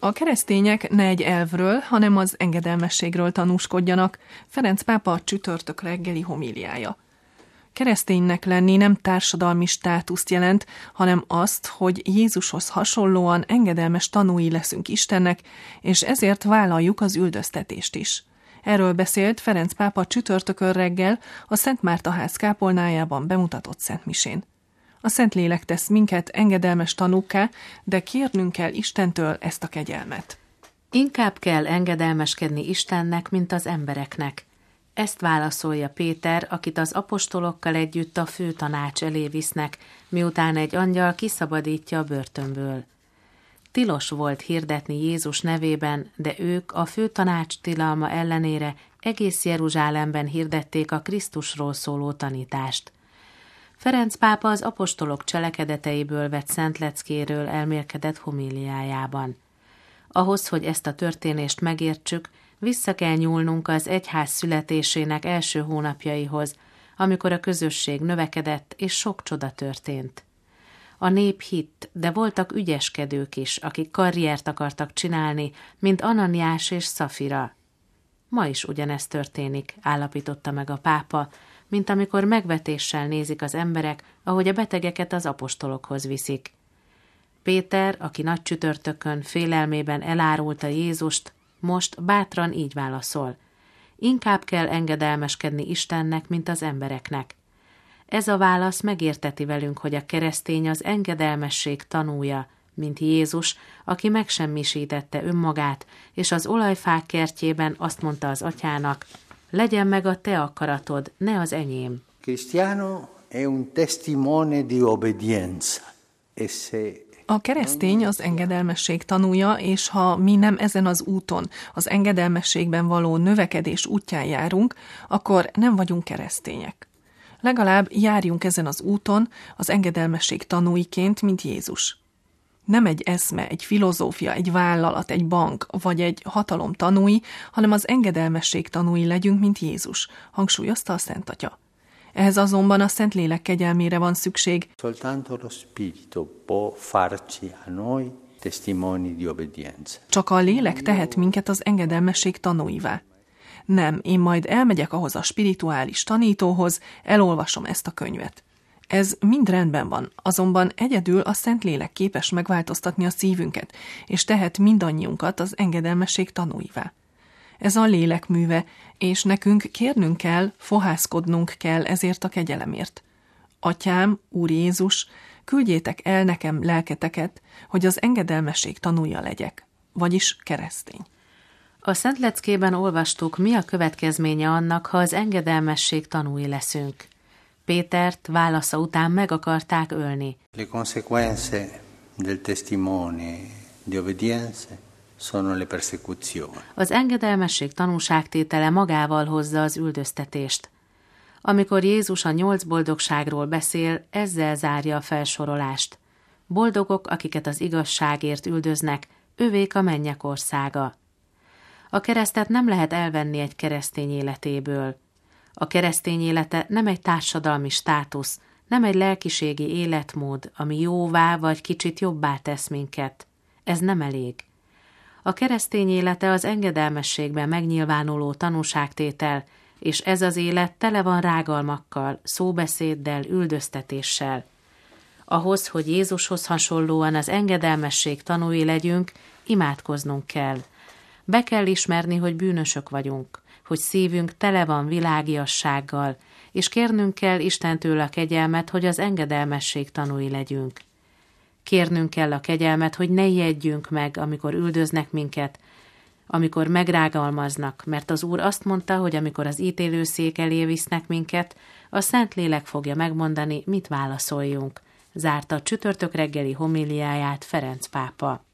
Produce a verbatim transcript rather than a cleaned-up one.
A keresztények ne egy elvről, hanem az engedelmességről tanúskodjanak, Ferenc pápa csütörtök reggeli homíliája. Kereszténynek lenni nem társadalmi státuszt jelent, hanem azt, hogy Jézushoz hasonlóan engedelmes tanúi leszünk Istennek, és ezért vállaljuk az üldöztetést is. Erről beszélt Ferenc pápa csütörtökön reggel a Szent Márta ház kápolnájában bemutatott szentmisén. A Szentlélek tesz minket engedelmes tanúkká, de kérnünk kell Istentől ezt a kegyelmet. Inkább kell engedelmeskedni Istennek, mint az embereknek. Ezt válaszolja Péter, akit az apostolokkal együtt a főtanács elé visznek, miután egy angyal kiszabadítja a börtönből. Tilos volt hirdetni Jézus nevében, de ők a főtanács tilalma ellenére egész Jeruzsálemben hirdették a Krisztusról szóló tanítást. Ferenc pápa az apostolok cselekedeteiből vett szentleckéről elmélkedett homíliájában. Ahhoz, hogy ezt a történést megértsük, vissza kell nyúlnunk az egyház születésének első hónapjaihoz, amikor a közösség növekedett és sok csoda történt. A nép hitt, de voltak ügyeskedők is, akik karriert akartak csinálni, mint Ananiás és Szafira. Ma is ugyanezt történik, állapította meg a pápa, mint amikor megvetéssel nézik az emberek, ahogy a betegeket az apostolokhoz viszik. Péter, aki nagy csütörtökön félelmében elárulta Jézust, most bátran így válaszol. Inkább kell engedelmeskedni Istennek, mint az embereknek. Ez a válasz megérteti velünk, hogy a keresztény az engedelmesség tanúja, mint Jézus, aki megsemmisítette önmagát, és az olajfák kertjében azt mondta az atyának, legyen meg a te akaratod, ne az enyém. Cristiano è un testimone di obbedienza. E se A keresztény az engedelmesség tanúja, és ha mi nem ezen az úton, az engedelmességben való növekedés útján járunk, akkor nem vagyunk keresztények. Legalább járjunk ezen az úton az engedelmesség tanúiként, mint Jézus. Nem egy eszme, egy filozófia, egy vállalat, egy bank, vagy egy hatalom tanúi, hanem az engedelmesség tanúi legyünk, mint Jézus, hangsúlyozta a Szent Atya. Ehhez azonban a Szentlélek kegyelmére van szükség. Soltanto lo Spirito può farci a noi testimoni di obbedienza. Csak a lélek tehet minket az engedelmesség tanúivá. Nem, én majd elmegyek ahhoz a spirituális tanítóhoz, elolvasom ezt a könyvet. Ez mind rendben van, azonban egyedül a Szentlélek képes megváltoztatni a szívünket, és tehet mindannyiunkat az engedelmesség tanúivá. Ez a lélek műve, és nekünk kérnünk kell, fohászkodnunk kell ezért a kegyelemért. Atyám, Úr Jézus, küldjétek el nekem lelketeket, hogy az engedelmesség tanúja legyek, vagyis keresztény. A Szentleckében olvastuk, mi a következménye annak, ha az engedelmesség tanúi leszünk. Pétert válasza után meg akarták ölni. Le conseguenze del testimone di obbedienza sono le persecuzioni. Az engedelmesség tanúságtétele magával hozza az üldöztetést. Amikor Jézus a nyolc boldogságról beszél, ezzel zárja a felsorolást. Boldogok, akiket az igazságért üldöznek, övék a mennyek országa. A keresztet nem lehet elvenni egy keresztény életéből. A keresztény élete nem egy társadalmi státusz, nem egy lelkiségi életmód, ami jóvá vagy kicsit jobbá tesz minket. Ez nem elég. A keresztény élete az engedelmességben megnyilvánuló tanúságtétel, és ez az élet tele van rágalmakkal, szóbeszéddel, üldöztetéssel. Ahhoz, hogy Jézushoz hasonlóan az engedelmesség tanúi legyünk, imádkoznunk kell. Be kell ismerni, hogy bűnösök vagyunk, hogy szívünk tele van világiassággal, és kérnünk kell Istentől a kegyelmet, hogy az engedelmesség tanúi legyünk. Kérnünk kell a kegyelmet, hogy ne ijedjünk meg, amikor üldöznek minket, amikor megrágalmaznak, mert az Úr azt mondta, hogy amikor az ítélőszék elé visznek minket, a Szentlélek fogja megmondani, mit válaszoljunk. Zárta a csütörtök reggeli homíliáját Ferenc pápa.